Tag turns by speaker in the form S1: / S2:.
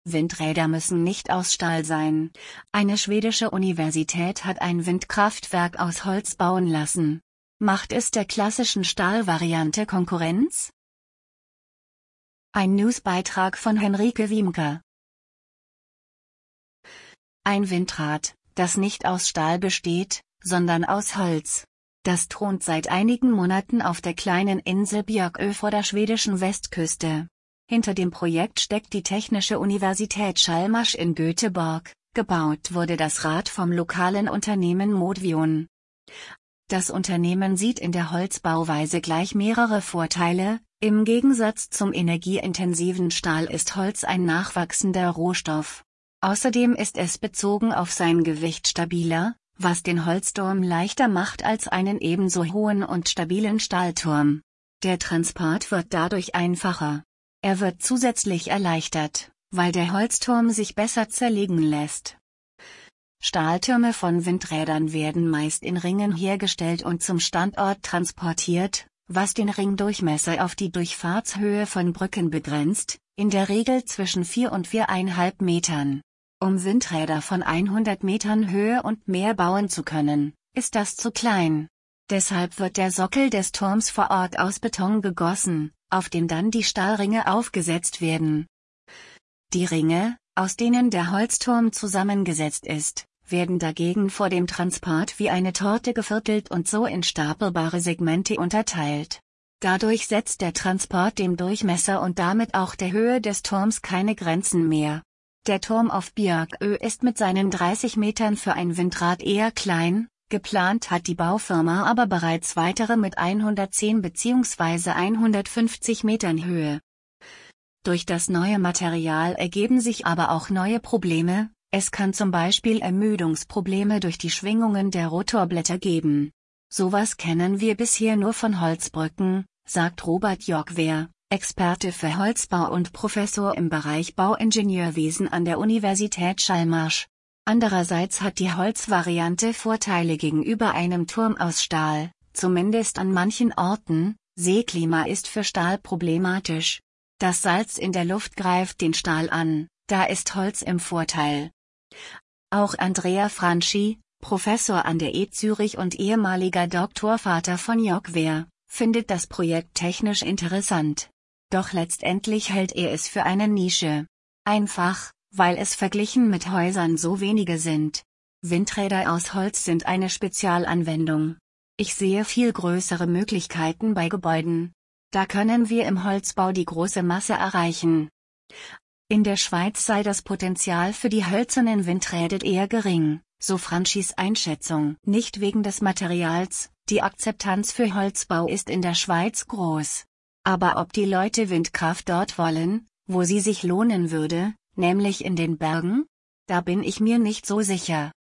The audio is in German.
S1: Windräder müssen nicht aus Stahl sein. Eine schwedische Universität hat ein Windkraftwerk aus Holz bauen lassen. Macht es der klassischen Stahlvariante Konkurrenz? Ein Newsbeitrag von Henrike Wiemke. Ein Windrad, das nicht aus Stahl besteht, sondern aus Holz. Das thront seit einigen Monaten auf der kleinen Insel Björkö vor der schwedischen Westküste. Hinter dem Projekt steckt die Technische Universität Chalmers in Göteborg. Gebaut wurde das Rad vom lokalen Unternehmen Modvion. Das Unternehmen sieht in der Holzbauweise gleich mehrere Vorteile. Im Gegensatz zum energieintensiven Stahl ist Holz ein nachwachsender Rohstoff. Außerdem ist es bezogen auf sein Gewicht stabiler, was den Holzturm leichter macht als einen ebenso hohen und stabilen Stahlturm. Der Transport wird dadurch einfacher. Er wird zusätzlich erleichtert, weil der Holzturm sich besser zerlegen lässt. Stahltürme von Windrädern werden meist in Ringen hergestellt und zum Standort transportiert, was den Ringdurchmesser auf die Durchfahrtshöhe von Brücken begrenzt, in der Regel zwischen 4 und 4,5 Metern. Um Windräder von 100 Metern Höhe und mehr bauen zu können, ist das zu klein. Deshalb wird der Sockel des Turms vor Ort aus Beton gegossen, auf dem dann die Stahlringe aufgesetzt werden. Die Ringe, aus denen der Holzturm zusammengesetzt ist, werden dagegen vor dem Transport wie eine Torte geviertelt und so in stapelbare Segmente unterteilt. Dadurch setzt der Transport dem Durchmesser und damit auch der Höhe des Turms keine Grenzen mehr. Der Turm auf Björkö ist mit seinen 30 Metern für ein Windrad eher klein. Geplant hat die Baufirma aber bereits weitere mit 110 bzw. 150 Metern Höhe. Durch das neue Material ergeben sich aber auch neue Probleme, es kann zum Beispiel Ermüdungsprobleme durch die Schwingungen der Rotorblätter geben. Sowas kennen wir bisher nur von Holzbrücken, sagt Robert Jokwer, Experte für Holzbau und Professor im Bereich Bauingenieurwesen an der Universität Chalmers. Andererseits hat die Holzvariante Vorteile gegenüber einem Turm aus Stahl, zumindest an manchen Orten. Seeklima ist für Stahl problematisch. Das Salz in der Luft greift den Stahl an, da ist Holz im Vorteil. Auch Andrea Franchi, Professor an der ETH Zürich und ehemaliger Doktorvater von Jokwer, findet das Projekt technisch interessant. Doch letztendlich hält er es für eine Nische. Einfach, weil es verglichen mit Häusern so wenige sind. Windräder aus Holz sind eine Spezialanwendung. Ich sehe viel größere Möglichkeiten bei Gebäuden. Da können wir im Holzbau die große Masse erreichen. In der Schweiz sei das Potenzial für die hölzernen Windräder eher gering, so Franchis Einschätzung. Nicht wegen des Materials, die Akzeptanz für Holzbau ist in der Schweiz groß. Aber ob die Leute Windkraft dort wollen, wo sie sich lohnen würde, nämlich in den Bergen? Da bin ich mir nicht so sicher.